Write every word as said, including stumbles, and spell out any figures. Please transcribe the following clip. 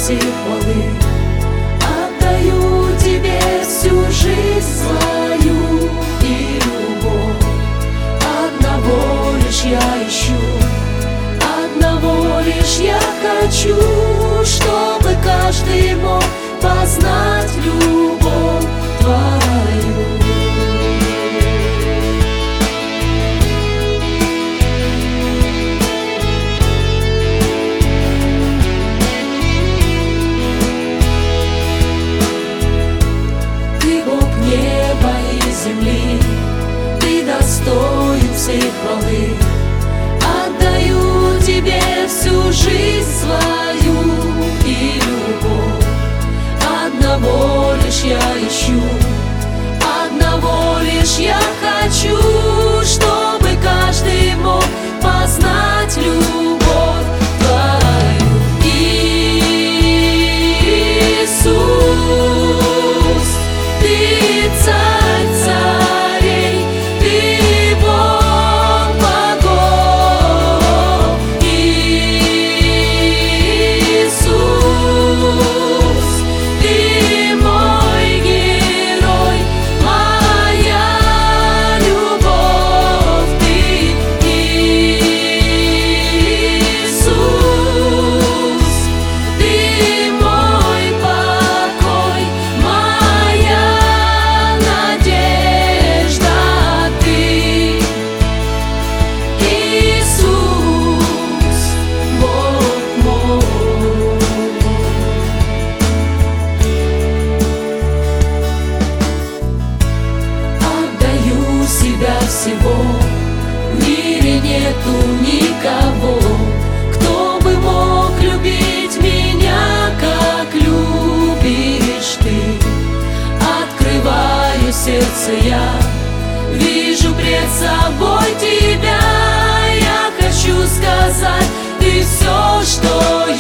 все хвалы. Отдаю тебе всю жизнь свою и любовь. Одного лишь я ищу, одного лишь я хочу, чтобы каждый мог познать любовь твою. Ты Бог неба и земли, ты достоин всей хвалы. Отдаю тебе всю жизнь свою и любовь. Одного лишь я ищу, одного лишь я хочу, чтобы каждый мог познать любовь твою. Иисус, ты царь царей, ты Бог богов. Иисус, ты мой герой, моя любовь. Ты, Иисус, ты мой покой, моя надежда. Ты, Иисус, Бог мой. Отдаю себя всего, в мире нету никого, кто бы мог любить меня, как любишь ты. Открываю сердце я, вижу пред собой тебя. Я хочу сказать, ты все, что